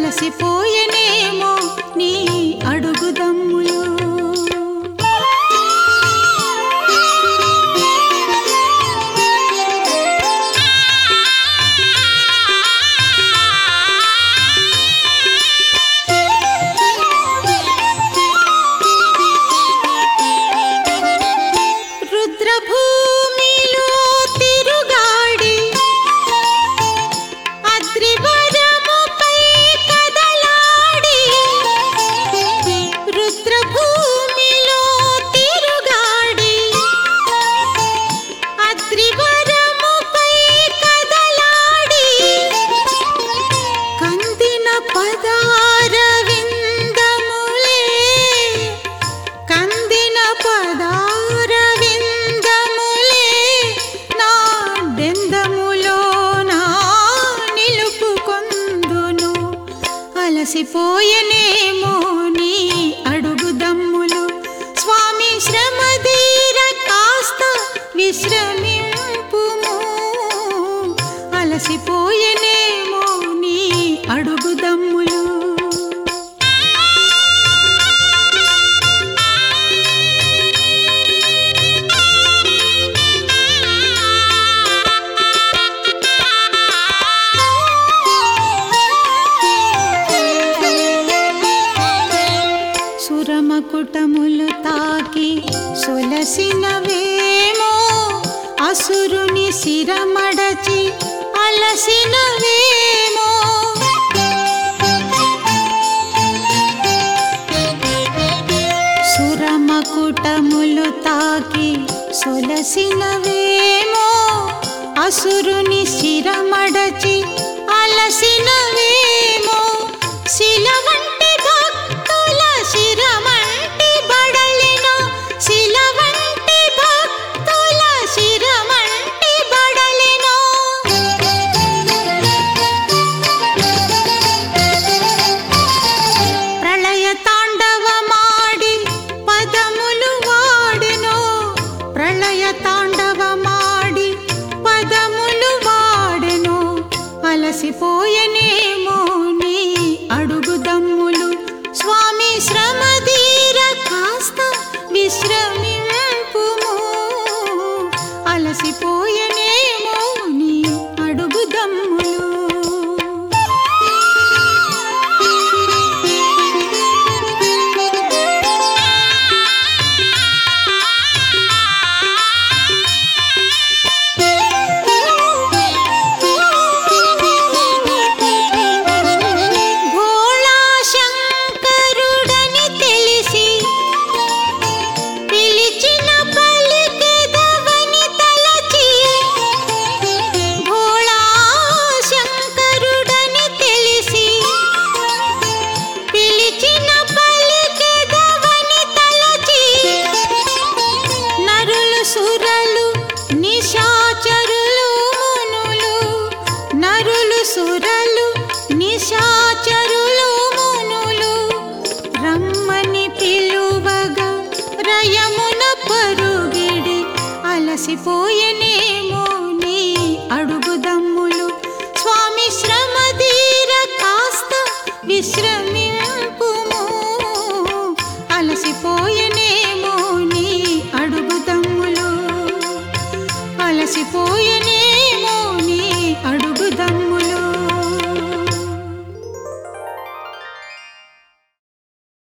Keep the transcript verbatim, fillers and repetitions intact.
అలసిపోయనేమో నీ అడుగుదమ్ములు. రుద్రభూమిలో తిరుగాడి అద్రివరముపై కదలాడి, రుద్రభూమిలో తిరుగాడి అద్రివరముపై కదలాడి, కందిన పదార విందములే కందిన పదార విందములే నా డెందములో నా నిలుపుకొందును. అలసిపోయనేమో నీ అడుగుదమ్ములు. స్వామి శ్రమదీర కాస్త విశ్రమింపుము. అలసిపోయనేమో నీ అడుగుదమ్ములు. సురమకుటములు తాకి సొలసినవేమో, అసురుని శిరమడచి అలసినవేమో, సురమకుటములు తాకి సొలసినవేమో, అసురుని శిరమడచి అలసినవేమో, శిలవంటి భక్తుల శిరమంటి బడలినో, శిలవంటి భక్తుల శిరమంటి బడలినో, ప్రళయ తాండవమాడి పదములు వాడెనో, ప్రళయ తాండవమాడి పదములు వాడెనో. అలసిపోయనేమో నీ అడుగుదమ్ములు. స్వామి శ్రమదీర కాస్త విశ్రమింపుము. అలసిపోయనేమో నీ అడుగుదమ్ములు. భోళా శంకరుడని తెలిసి పిలిచిన పలికెదవని తలచి, భోళా శంకరుడని తెలిసి పిలిచిన పలికెదవని తలచి, నరులు సురలు నిశాచరులు మునులు, నరులు సురలు నిశాచరులు మునులు రమ్మని పిలువగా రయమున పరుగిడి. అలసిపోయనేమో నీ అడుగుదమ్ములు. స్వామి శ్రమదీర కాస్త విశ్ర